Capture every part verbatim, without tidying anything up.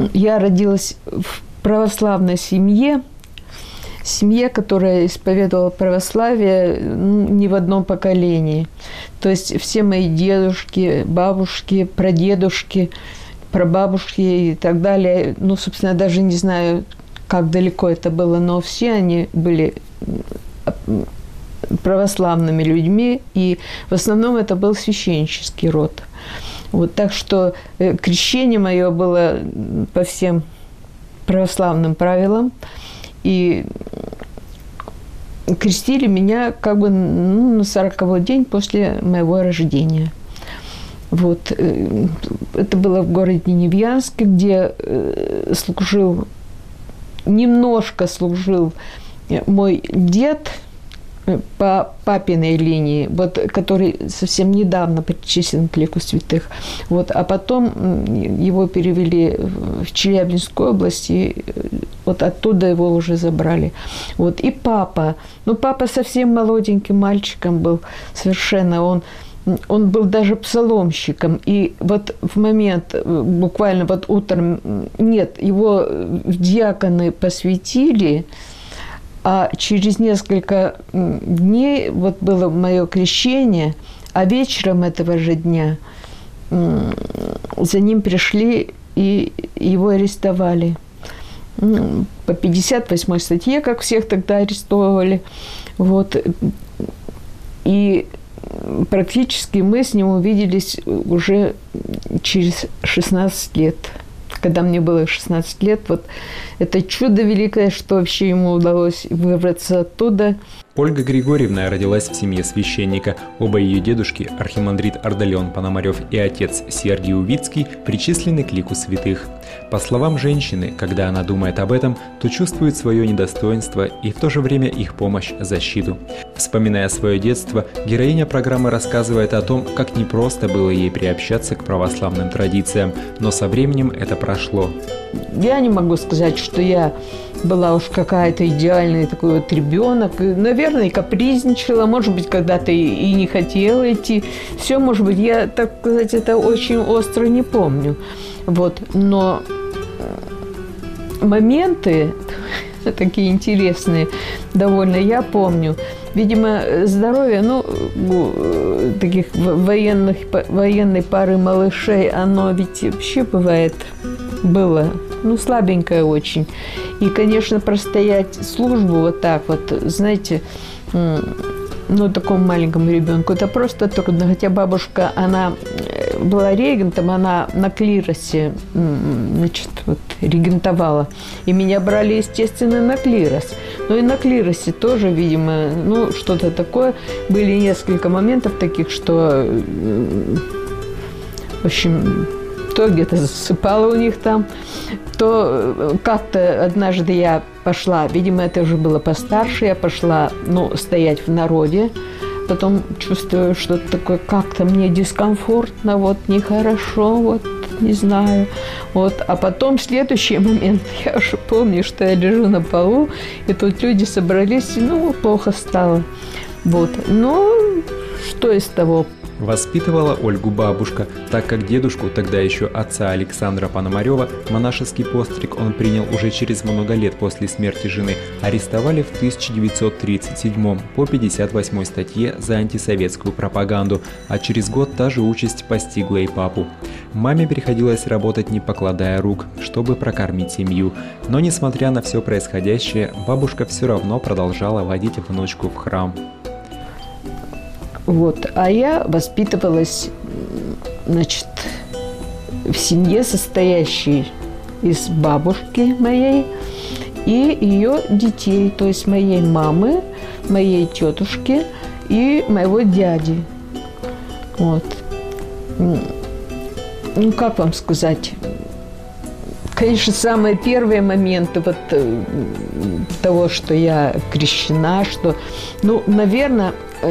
Я родилась в православной семье, семье, которая исповедовала православие ну, не в одном поколении. То есть все мои дедушки, бабушки, прадедушки, прабабушки и так далее, ну, собственно, даже не знаю, как далеко это было, но все они были православными людьми, и в основном это был священнический род. Вот, так что крещение мое было по всем православным правилам, и крестили меня как бы ну, на сороковой день после моего рождения. Вот. Это было в городе Невьянске, где служил, немножко служил мой дед по папиной линии, вот, который совсем недавно причислен к лику святых. Вот, а потом его перевели в Челябинскую область, и вот оттуда его уже забрали. Вот, и папа, ну папа совсем молоденьким мальчиком был совершенно, он Он был даже псаломщиком. И вот в момент, буквально вот утром, нет, его в диаконы посвятили, а через несколько дней вот было мое крещение, а вечером этого же дня за ним пришли и его арестовали. По пятьдесят восьмой статье, как всех тогда арестовывали. Вот. И практически мы с ним увиделись уже через шестнадцать лет. Когда мне было шестнадцать лет, вот это чудо великое, что вообще ему удалось выбраться оттуда. Ольга Григорьевна родилась в семье священника. Оба ее дедушки, архимандрит Ардалион Пономарев и отец Сергий Увицкий, причислены к лику святых. По словам женщины, когда она думает об этом, то чувствует свое недостоинство и в то же время их помощь, защиту. Вспоминая свое детство, героиня программы рассказывает о том, как непросто было ей приобщаться к православным традициям, но со временем это прошло. Я не могу сказать, что я была уж какая-то идеальный такой вот ребенок. Наверное, капризничала, может быть, когда-то и не хотела идти. Все, может быть, я, так сказать, это очень остро не помню. Вот. Но моменты такие интересные довольно я помню. Видимо, здоровье, ну, таких военных, военной пары малышей, оно ведь вообще бывает, было, ну, слабенькое очень. И, конечно, простоять службу вот так вот, знаете, ну, такому маленькому ребенку, это просто трудно. Хотя бабушка, она была регентом, она на клиросе, значит, вот, регентовала. И меня брали, естественно, на клирос. Но и на клиросе тоже, видимо, ну, что-то такое. Были несколько моментов таких, что, в общем, то где-то засыпала у них там, то как-то однажды я пошла, видимо, это уже было постарше, я пошла, ну, стоять в народе, потом чувствую что-то такое, как-то мне дискомфортно, вот, нехорошо, вот, не знаю, вот, а потом в следующий момент, я уже помню, что я лежу на полу, и тут люди собрались, и, ну, плохо стало, вот, ну, что из того? Воспитывала Ольгу бабушка, так как дедушку, тогда еще отца Александра Пономарева, монашеский постриг он принял уже через много лет после смерти жены, арестовали в тысяча девятьсот тридцать седьмом по пятьдесят восьмой статье за антисоветскую пропаганду, а через год та же участь постигла и папу. Маме приходилось работать не покладая рук, чтобы прокормить семью, но несмотря на все происходящее, бабушка все равно продолжала водить внучку в храм. Вот. А я воспитывалась, значит, в семье, состоящей из бабушки моей и ее детей, то есть моей мамы, моей тетушки и моего дяди. Вот. Ну, как вам сказать? Конечно, самые первые моменты вот того, что я крещена, что, ну, наверное,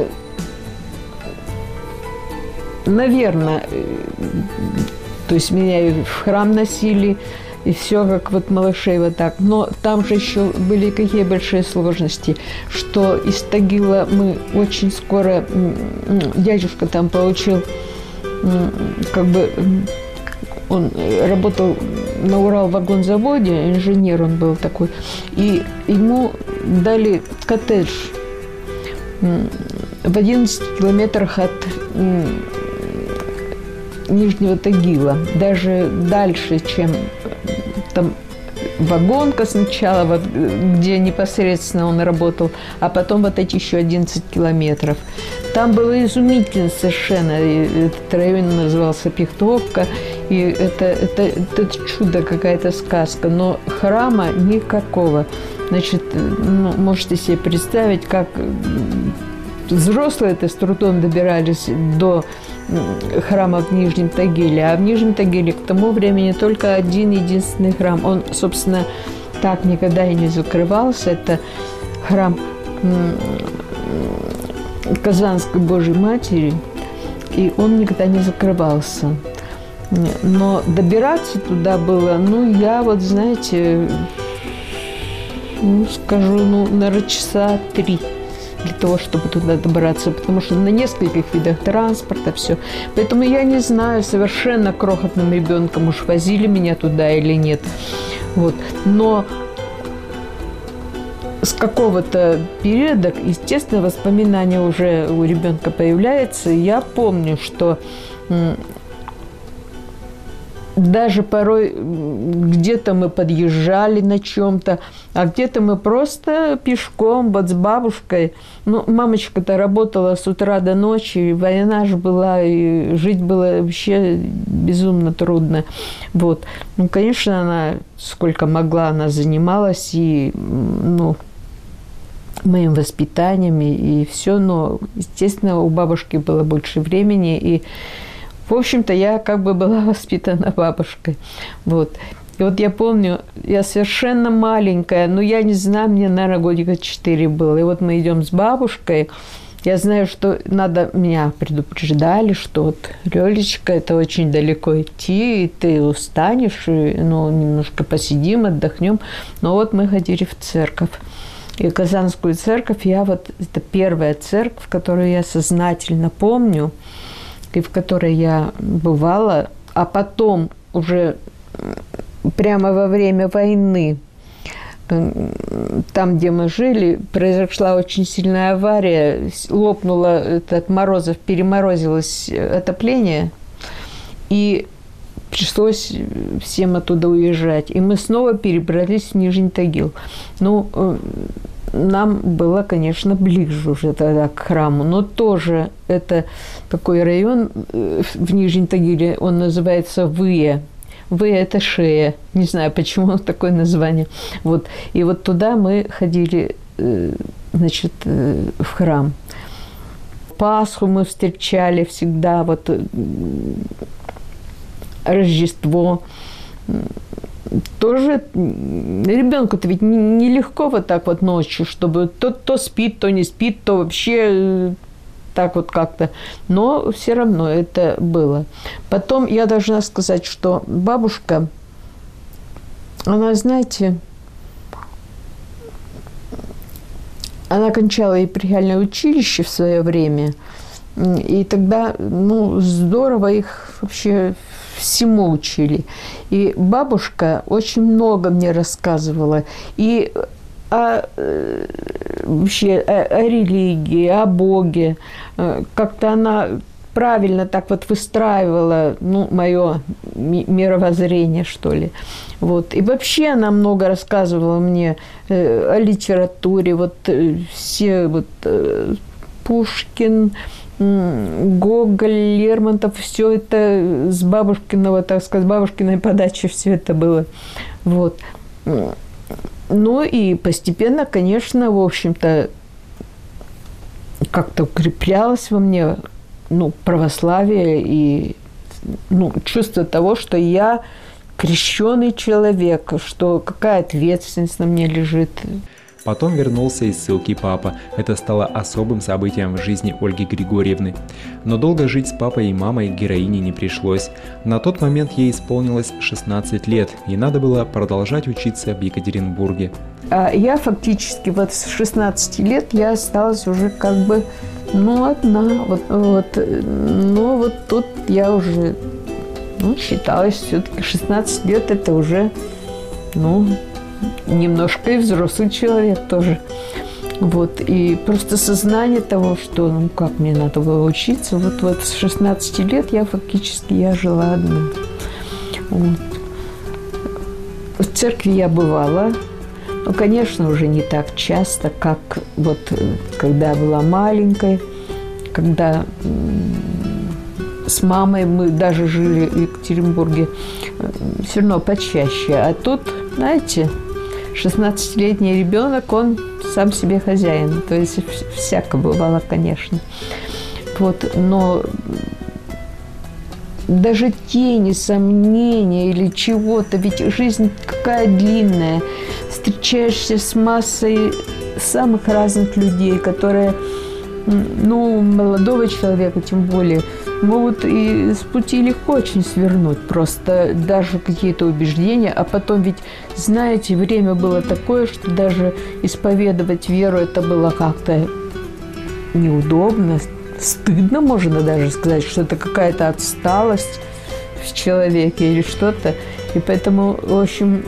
Наверное, то есть меня и в храм носили, и все как вот малышей вот так. Но там же еще были какие большие сложности, что из Тагила мы очень скоро, дядюшка там получил как бы он работал на Уралвагонзаводе, инженер он был такой, и ему дали коттедж в одиннадцати километрах от Нижнего Тагила, даже дальше, чем там вагонка сначала, вот, где непосредственно он работал, а потом вот эти еще одиннадцать километров. Там было изумительно совершенно. И этот район назывался Пихтовка. И это, это, это чудо, какая-то сказка. Но храма никакого. Значит, ну, можете себе представить, как взрослые-то с трудом добирались до храма в Нижнем Тагиле. А в Нижнем Тагиле к тому времени только один единственный храм. Он, собственно, так никогда и не закрывался. Это храм Казанской Божьей Матери. И он никогда не закрывался. Но добираться туда было, ну, я вот, знаете, ну, скажу, ну, наверное, часа три для того, чтобы туда добраться, потому что на нескольких видах транспорта все. Поэтому я не знаю, совершенно крохотным ребенком уж возили меня туда или нет. Вот. Но с какого-то периода, естественно, воспоминания уже у ребенка появляются. Я помню, что даже порой где-то мы подъезжали на чем-то, а где-то мы просто пешком, вот с бабушкой. Ну, мамочка-то работала с утра до ночи, война же была, и жить было вообще безумно трудно. Вот. Ну, конечно, она, сколько могла, она занималась и, ну, моим воспитанием и, и все, но, естественно, у бабушки было больше времени, и в общем-то, я как бы была воспитана бабушкой. Вот. И вот я помню, я совершенно маленькая, ну, я не знаю, мне, наверное, годика четыре было. И вот мы идем с бабушкой. Я знаю, что надо, меня предупреждали, что вот, Лёлечка, это очень далеко идти, и ты устанешь, и, ну, немножко посидим, отдохнем. Но вот мы ходили в церковь. И Казанскую церковь, я вот, это первая церковь, которую я сознательно помню, и в которой я бывала, а потом уже прямо во время войны, там, где мы жили, произошла очень сильная авария, лопнуло это от морозов, переморозилось отопление, и пришлось всем оттуда уезжать. И мы снова перебрались в Нижний Тагил. Ну, нам было, конечно, ближе уже тогда к храму, но тоже это такой район в Нижнем Тагиле, он называется Выя. Выя – это шея, не знаю, почему такое название. Вот. И вот туда мы ходили, значит, в храм. Пасху мы встречали всегда, вот Рождество. Тоже ребенку-то ведь нелегко вот так вот ночью, чтобы то, то спит, то не спит, то вообще так вот как-то. Но все равно это было. Потом я должна сказать, что бабушка, она, знаете, она кончала епархиальное училище в свое время, и тогда, ну, здорово их вообще всему учили. И бабушка очень много мне рассказывала и о, вообще о, о религии, о Боге. Как-то она правильно так вот выстраивала, ну, мое мировоззрение, что ли. Вот. И вообще она много рассказывала мне о литературе. Вот все вот Пушкин, Гоголь, Лермонтов, все это с бабушкиного, так сказать, бабушкиной подачи все это было. Вот. Ну и постепенно, конечно, в общем-то, как-то укреплялось во мне, ну, православие и, ну, чувство того, что я крещеный человек, что какая ответственность на мне лежит. Потом вернулся из ссылки папа. Это стало особым событием в жизни Ольги Григорьевны. Но долго жить с папой и мамой героине не пришлось. На тот момент ей исполнилось шестнадцать лет, и надо было продолжать учиться в Екатеринбурге. А я фактически вот с шестнадцати лет я осталась уже как бы, ну, одна. Вот, вот, ну, вот тут я уже Ну, считалось, все-таки шестнадцать лет – это уже, ну, немножко и взрослый человек тоже. Вот. И просто сознание того, что, ну, как мне надо было учиться, вот, вот с шестнадцати лет я фактически, я жила одна. Вот. В церкви я бывала, но, конечно, уже не так часто, как вот когда я была маленькой, когда с мамой мы даже жили в Екатеринбурге, все равно почаще. А тут, знаете, шестнадцатилетний ребенок, он сам себе хозяин. То есть всяко бывало, конечно. Вот, но даже тени, сомнения или чего-то, ведь жизнь какая длинная. Встречаешься с массой самых разных людей, которые, ну, молодого человека тем более, могут и с пути легко очень свернуть, просто даже какие-то убеждения. А потом ведь, знаете, время было такое, что даже исповедовать веру это было как-то неудобно, стыдно, можно даже сказать, что это какая-то отсталость в человеке или что-то. И поэтому, в общем,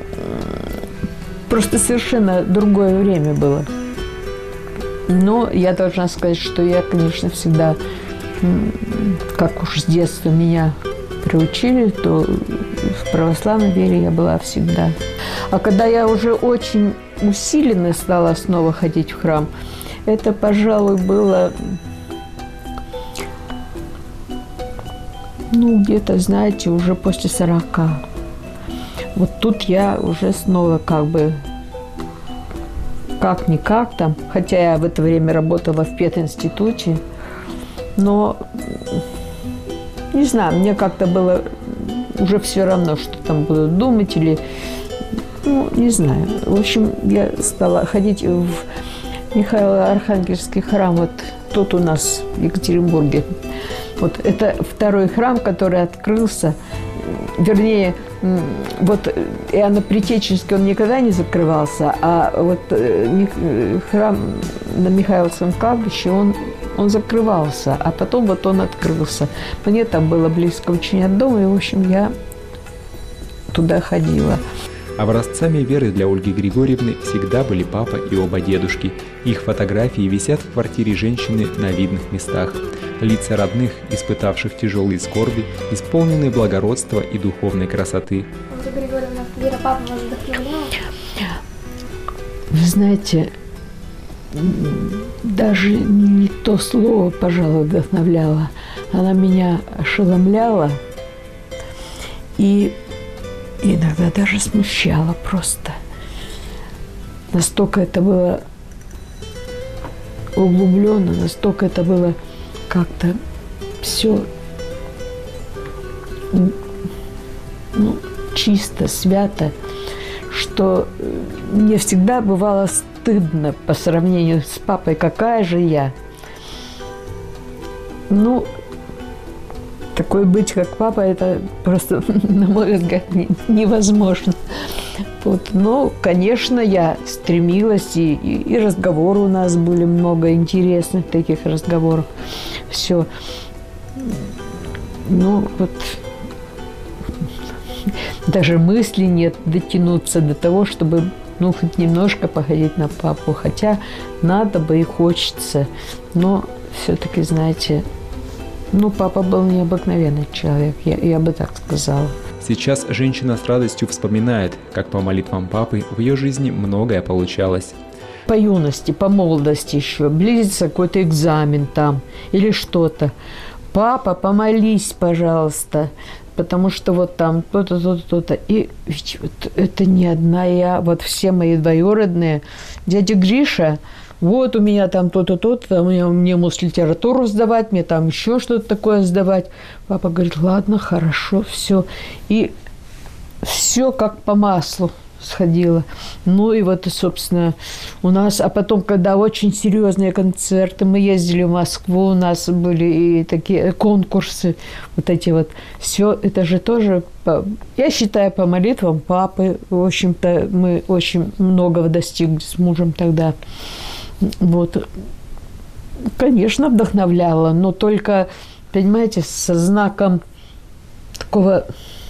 просто совершенно другое время было. Но я должна сказать, что я, конечно, всегда, как уж с детства меня приучили, то в православной вере я была всегда. А когда я уже очень усиленно стала снова ходить в храм, это, пожалуй, было, ну, где-то, знаете, уже после сорока. Вот тут я уже снова как бы, как-никак там, хотя я в это время работала в пединституте, но, не знаю, мне как-то было уже все равно, что там будут думать или, ну, не знаю. В общем, я стала ходить в Михаило-Архангельский храм, вот тут у нас в Екатеринбурге. Вот это второй храм, который открылся, вернее, вот Иоанно-Предтеченский он никогда не закрывался, а вот храм на Михайловском кладбище, он, он закрывался, а потом вот он открылся. Мне там было близко очень от дома, и, в общем, я туда ходила. Образцами веры для Ольги Григорьевны всегда были папа и оба дедушки. Их фотографии висят в квартире женщины на видных местах. Лица родных, испытавших тяжелые скорби, исполнены благородства и духовной красоты. Ольга Григорьевна, вера папы вас вдохновляла? Вы знаете, даже не то слово, пожалуй, вдохновляла. Она меня ошеломляла и иногда даже смущала просто. Настолько это было углубленно, настолько это было как-то все, ну, чисто, свято, что мне всегда бывало стыдно по сравнению с папой, какая же я. Ну, такой быть, как папа, это просто, на мой взгляд, невозможно. Вот. Но, конечно, я стремилась, и, и, и разговоры у нас были много интересных таких разговоров. Все. Ну, вот даже мысли нет дотянуться до того, чтобы, ну, хоть немножко походить на папу. Хотя надо бы и хочется. Но все-таки, знаете, ну, папа был необыкновенный человек, я, я бы так сказала. Сейчас женщина с радостью вспоминает, как по молитвам папы в ее жизни многое получалось. По юности, по молодости еще, близится какой-то экзамен там или что-то. Папа, помолись, пожалуйста, потому что вот там то-то, то-то, то-то. И ведь вот это не одна я, вот все мои двоюродные. Дядя Гриша, вот у меня там то-то, то-то, мне, мне мусс литературу сдавать, мне там еще что-то такое сдавать. Папа говорит, ладно, хорошо, все. И все как по маслу сходило. Ну и вот, собственно, у нас, а потом, когда очень серьезные концерты, мы ездили в Москву, у нас были и такие конкурсы, вот эти вот, все, это же тоже, по, я считаю, по молитвам папы, в общем-то, мы очень многого достигли с мужем тогда. Вот, конечно, вдохновляла, но только, понимаете, со знаком такого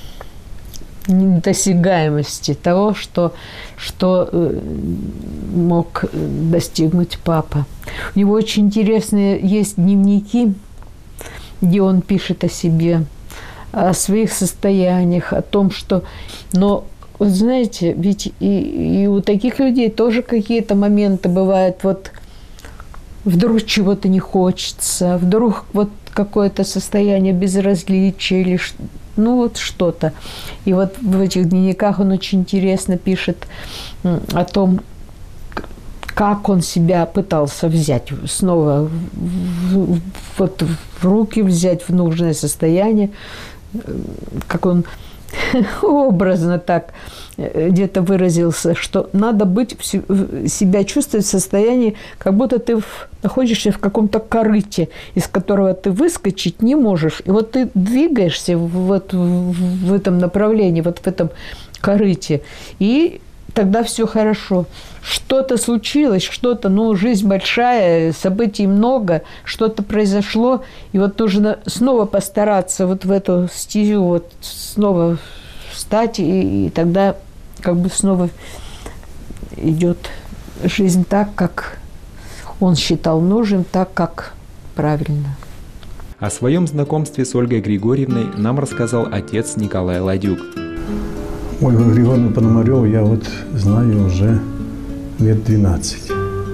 недосягаемости того, что, что мог достигнуть папа. У него очень интересные есть дневники, где он пишет о себе, о своих состояниях, о том, что... Но, вот знаете, ведь и, и у таких людей тоже какие-то моменты бывают, вот вдруг чего-то не хочется, вдруг вот какое-то состояние безразличия или ну вот что-то. И вот в этих дневниках он очень интересно пишет о том, как он себя пытался взять снова в, вот, в руки, взять в нужное состояние, как он образно так где-то выразился, что надо быть, себя чувствовать в состоянии, как будто ты находишься в каком-то корыте, из которого ты выскочить не можешь. И вот ты двигаешься вот в этом направлении, вот в этом корыте, и тогда все хорошо. Что-то случилось, что-то, ну, жизнь большая, событий много, что-то произошло, и вот нужно снова постараться вот в эту стезю, вот снова встать, и, и тогда как бы снова идет жизнь так, как он считал нужным, так, как правильно. О своем знакомстве с Ольгой Григорьевной нам рассказал отец Николай Ладюк. Ольгу Григорьевну Пономареву я вот знаю уже лет двенадцать.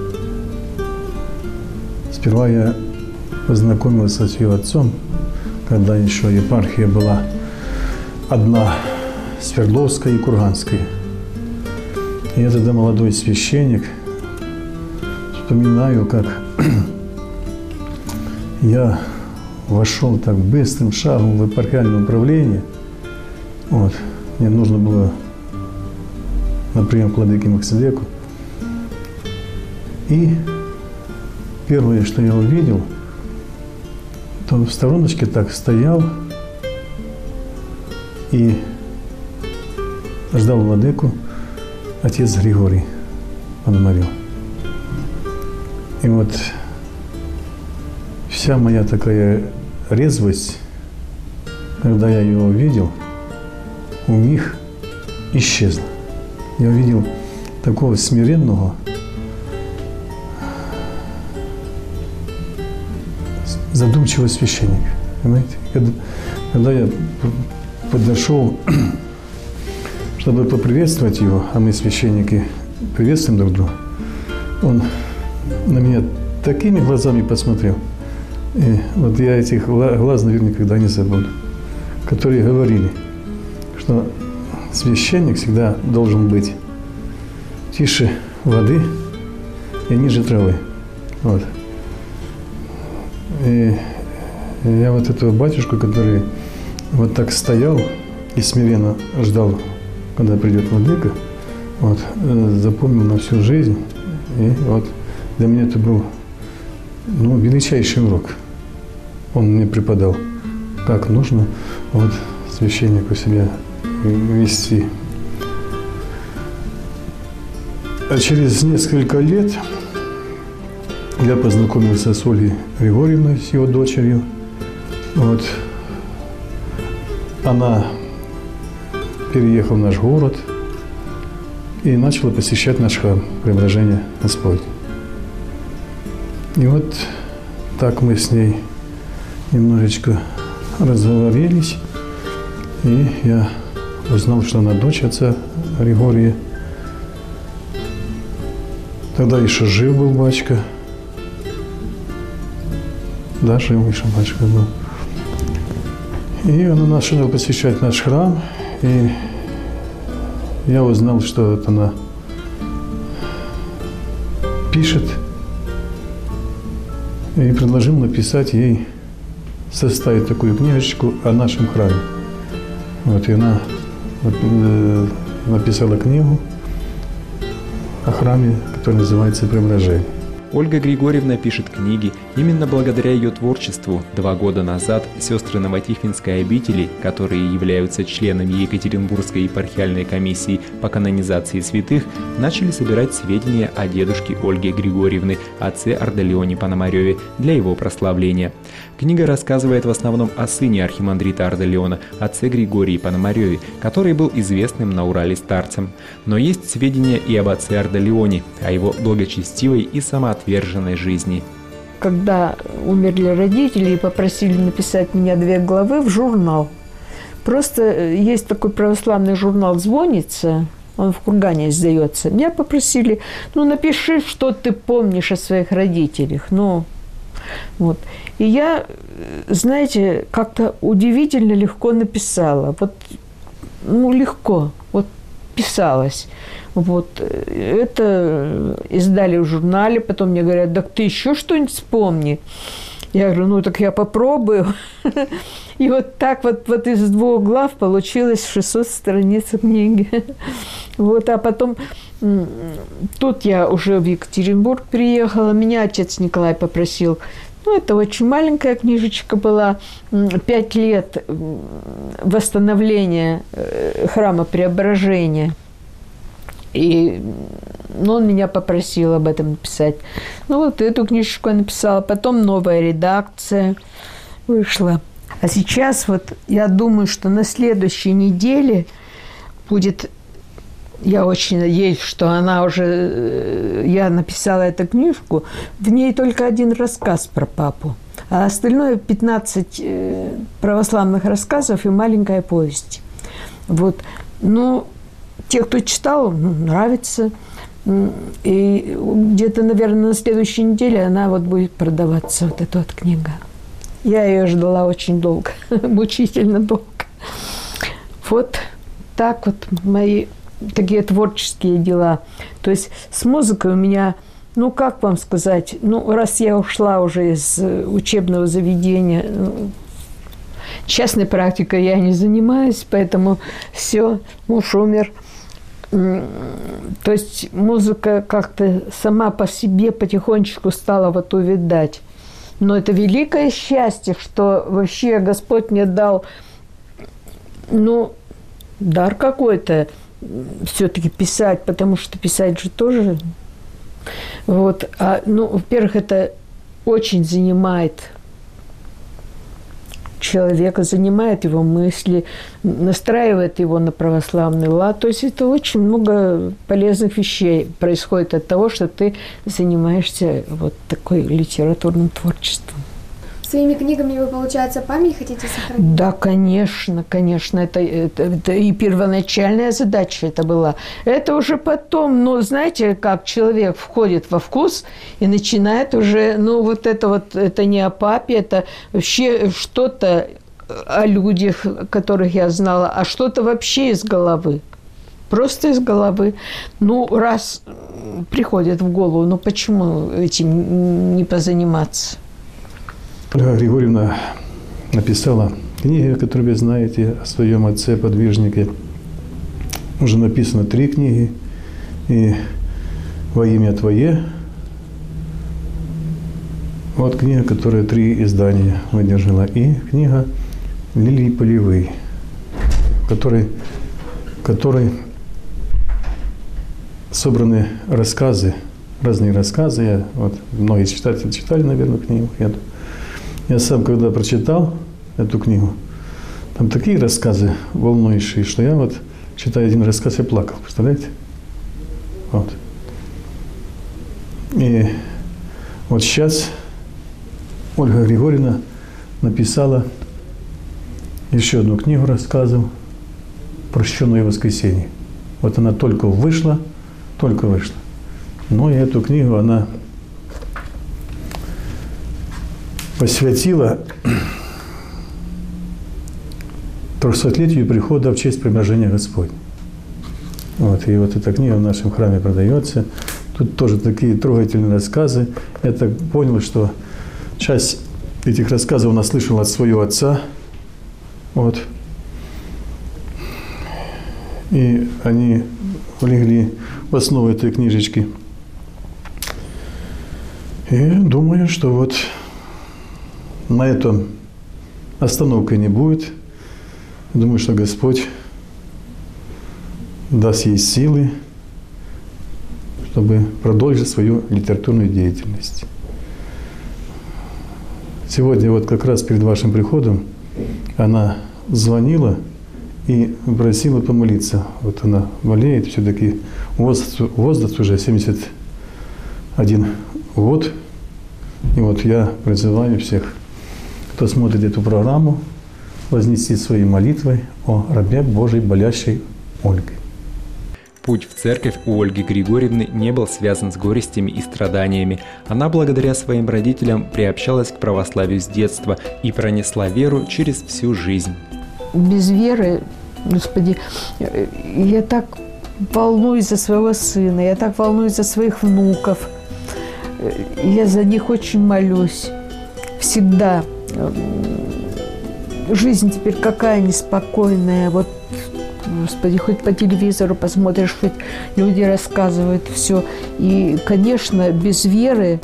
Сперва я познакомился с ее отцом, когда еще епархия была одна, Свердловская и Курганская. И я тогда молодой священник, вспоминаю, как я вошел так быстрым шагом в епархиальное управление. Вот. Мне нужно было на прием к владыке Мелхиседеку. И первое, что я увидел, то в стороночке так стоял и ждал владыку отец Григорий Пономарев. И вот вся моя такая резвость, когда я его увидел, у них исчезла. Я увидел такого смиренного, задумчивого священника. Понимаете? Когда, когда я подошел, чтобы поприветствовать его, а мы, священники, приветствуем друг друга, он на меня такими глазами посмотрел. И вот я этих глаз, наверное, никогда не забуду, которые говорили, что священник всегда должен быть тише воды и ниже травы. Вот. И я вот этого батюшку, который вот так стоял и смиренно ждал, когда придет владыка, вот, запомнил на всю жизнь. И вот для меня это был, ну, величайший урок. Он мне преподал, как нужно вот священнику себя вести. А через несколько лет я познакомился с Ольгой Григорьевной, с его дочерью. Вот. Она переехала в наш город и начала посещать наш храм Преображения Господня. И вот так мы с ней немножечко разговорились, и я узнал, что она дочь отца Григория. Тогда еще жив был батюшка. Да, жив еще батюшка был. И она начала посещать наш храм, и я узнал, что вот она пишет, и предложил написать ей, составить такую книжечку о нашем храме. Вот, и она вот, э, написала книгу о храме, который называется «Преображение». Ольга Григорьевна пишет книги. Именно благодаря ее творчеству два года назад сестры Новотихвинской обители, которые являются членами Екатеринбургской епархиальной комиссии по канонизации святых, начали собирать сведения о дедушке Ольги Григорьевны, отце Ардалионе Пономареве, для его прославления. Книга рассказывает в основном о сыне архимандрита Ардалиона, отце Григории Пономареве, который был известным на Урале старцем. Но есть сведения и об отце Ардалионе, о его благочестивой и самоотверженной жизни. Когда умерли родители и попросили написать мне две главы в журнал. Просто есть такой православный журнал «Звонница», он в Кургане издается. Меня попросили, ну, напиши, что ты помнишь о своих родителях. Ну, вот. И я, знаете, как-то удивительно легко написала. Вот, ну, легко. Вот писалось. Вот. Это издали в журнале, потом мне говорят, так ты еще что-нибудь вспомни. Я говорю, ну, так я попробую. И вот так вот, вот из двух глав получилось шестьсот страниц книги. Вот, а потом тут я уже в Екатеринбург приехала, меня отец Николай попросил. Ну, это очень маленькая книжечка была, пять лет восстановления храма Преображения. И ну, он меня попросил об этом написать. Ну, вот эту книжечку я написала. Потом новая редакция вышла. А сейчас вот я думаю, что на следующей неделе будет... Я очень надеюсь, что она уже... Я написала эту книжку. В ней только один рассказ про папу. А остальное пятнадцать православных рассказов и маленькая повесть. Вот. Ну... Те, кто читал, ну, нравится. И где-то, наверное, на следующей неделе она вот будет продаваться, вот эта вот книга. Я ее ждала очень долго, мучительно долго. Вот так вот мои такие творческие дела. То есть с музыкой у меня, ну, как вам сказать, ну, раз я ушла уже из учебного заведения, частной практикой я не занимаюсь, поэтому все, муж умер. То есть музыка как-то сама по себе потихонечку стала вот увядать. Но это великое счастье, что вообще Господь мне дал, ну, дар какой-то все-таки писать, потому что писать же тоже. Вот. А, ну, во-первых, это очень занимает человека, занимает его мысли, настраивает его на православный лад. То есть это очень много полезных вещей происходит от того, что ты занимаешься вот такой литературным творчеством. Своими книгами вы, получается, память хотите сохранить? Да, конечно, конечно. Это, это, это и первоначальная задача это была. Это уже потом, ну, знаете, как человек входит во вкус и начинает уже, ну, вот это вот, это не о папе, это вообще что-то о людях, которых я знала, а что-то вообще из головы. Просто из головы. Ну, раз приходит в голову, ну, почему этим не позаниматься? Ольга Григорьевна написала книги, которые вы знаете, о своем отце-подвижнике. Уже написано три книги. И «Во имя Твое». Вот книга, которая три издания выдержала. И книга «Лилии полевые», в которой, в которой собраны рассказы, разные рассказы. Я, вот, многие читатели читали, наверное, книгу. Я, я сам, когда прочитал эту книгу, там такие рассказы волнующие, что я вот, читая один рассказ, я плакал, представляете? Вот. И вот сейчас Ольга Григорьевна написала еще одну книгу рассказов «Прощенное воскресенье». Вот она только вышла, только вышла. Но и эту книгу она посвятила трехсотлетию прихода в честь преображения Господня. Вот, и вот эта книга в нашем храме продается. Тут тоже такие трогательные рассказы. Я так понял, что часть этих рассказов она слышала от своего отца. Вот. И они легли в основу этой книжечки. И думаю, что вот на этом остановки не будет. Думаю, что Господь даст ей силы, чтобы продолжить свою литературную деятельность. Сегодня вот как раз перед вашим приходом она звонила и просила помолиться. Вот она болеет, все-таки возраст, возраст уже семьдесят один год. И вот я призываю всех, кто смотрит эту программу, вознести свои молитвы о рабе Божьей, болящей Ольге. Путь в церковь у Ольги Григорьевны не был связан с горестями и страданиями. Она благодаря своим родителям приобщалась к православию с детства и пронесла веру через всю жизнь. Без веры, Господи, я так волнуюсь за своего сына, я так волнуюсь за своих внуков. Я за них очень молюсь. Всегда. Жизнь теперь какая неспокойная. Вот, Господи, хоть по телевизору посмотришь, хоть люди рассказывают все. И, конечно, без веры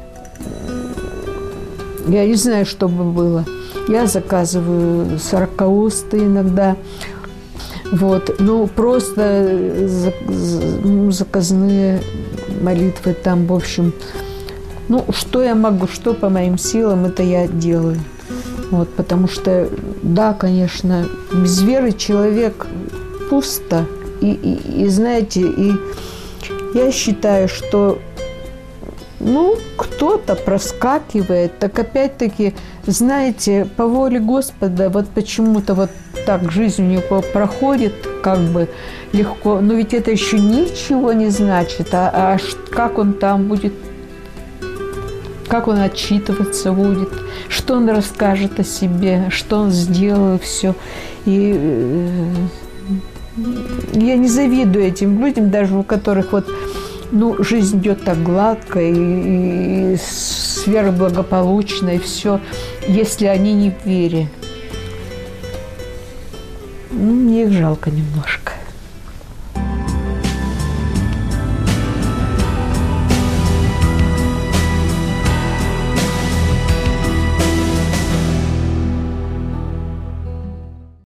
я не знаю, что бы было. Я заказываю сорокаусты иногда. Вот. Ну, просто заказные молитвы там, в общем. Ну, что я могу, что по моим силам, это я делаю. Вот, потому что, да, конечно, без веры человек пусто. И, и, и знаете, и я считаю, что, ну, кто-то проскакивает, так опять-таки, знаете, по воле Господа, вот почему-то вот так жизнь у него проходит, как бы легко, но ведь это еще ничего не значит, а, а как он там будет, как он отчитываться будет, что он расскажет о себе, что он сделал, все. И э, я не завидую этим людям, даже у которых вот, ну, жизнь идет так гладко, и, и сфера благополучная, и все, если они не в вере. Ну, мне их жалко немножко.